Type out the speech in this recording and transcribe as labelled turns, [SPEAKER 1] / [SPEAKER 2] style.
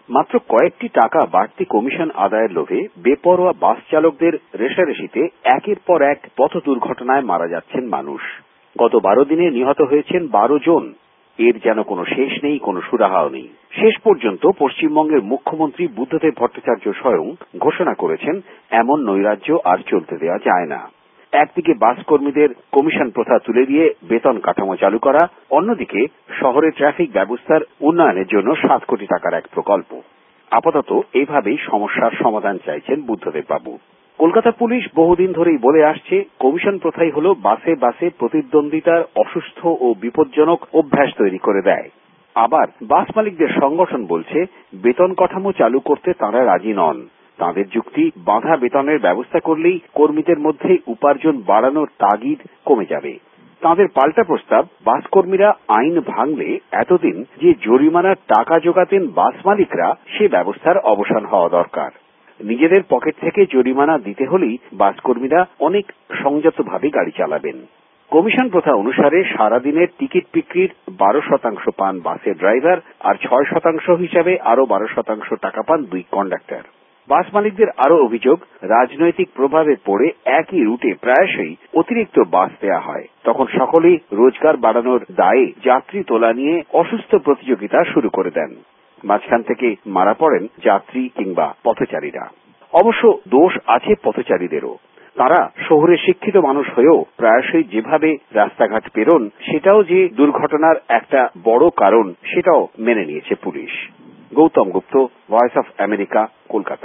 [SPEAKER 1] মাত্র কয়েকটি টাকা বাড়তি কমিশন আদায়ের লোভে বেপরোয়া বাস চালকদের রেষারেষিতে একের পর এক পথ দুর্ঘটনায় মারা যাচ্ছেন মানুষ। গত 12 দিনে নিহত হয়েছেন 12 জন। এর যেন কোনো শেষ নেই, কোনো সুরাহাও নেই। শেষ পর্যন্ত পশ্চিমবঙ্গের মুখ্যমন্ত্রী বুদ্ধদেব ভট্টাচার্য স্বয়ং ঘোষণা করেছেন, এমন নৈরাজ্য আর চলতে দেওয়া যায় না। একদিকে বাস কর্মীদের কমিশন প্রথা তুলে দিয়ে বেতন কাঠামো চালু করা, অন্যদিকে শহরে ট্রাফিক ব্যবস্থার উন্নয়নের জন্য 7 কোটি টাকার এক প্রকল্প। আপাতত এইভাবেই সমস্যার সমাধান চাইছেন বুদ্ধদেব বাবু। কলকাতা পুলিশ বহুদিন ধরেই বলে আসছে, কমিশন প্রথাই হল বাসে বাসে প্রতিদ্বন্দ্বিতার অসুস্থ ও বিপজ্জনক অভ্যাস তৈরি করে দেয়। আবার বাস মালিকদের সংগঠন বলছে, বেতন কাঠামো চালু করতে তাঁরা রাজি নন। তাঁদের যুক্তি, বাঁধা বেতনের ব্যবস্থা করলেই কর্মীদের মধ্যে উপার্জন বাড়ানোর তাগিদ কমে যাবে। তাঁদের পাল্টা প্রস্তাব, বাস কর্মীরা আইন ভাঙলে এতদিন যে জরিমানার টাকা জোগাতেন বাস মালিকরা, সে ব্যবস্থার অবসান হওয়া দরকার। নিজেদের পকেট থেকে জরিমানা দিতে হলেই বাস কর্মীরা অনেক সংযতভাবে গাড়ি চালাবেন। কমিশন প্রথা অনুসারে সারাদিনের টিকিট বিক্রির 12% পান বাসের ড্রাইভার, আর 6% হিসাবে আরো 12% টাকা পান 2 কন্ডাক্টর। বাস মালিকদের আরো অভিযোগ, রাজনৈতিক প্রভাবে পড়ে একই রুটে প্রায়শই অতিরিক্ত বাস দেয়া হয়। তখন সকলেই রোজগার বাড়ানোর দায়ে যাত্রী তোলা নিয়ে অসুস্থ প্রতিযোগিতা শুরু করে দেন। মাঝখান থেকে মারা পড়েন যাত্রী কিংবা পথচারীরা। অবশ্য দোষ আছে পথচারীদেরও। তারা শহরে শিক্ষিত মানুষ হয়েও প্রায়শই যেভাবে রাস্তাঘাট পেরোন, সেটাও যে দুর্ঘটনার একটা বড় কারণ, সেটাও মেনে নিয়েছে পুলিশ। Gautam Gupta, voice of America, Kolkata.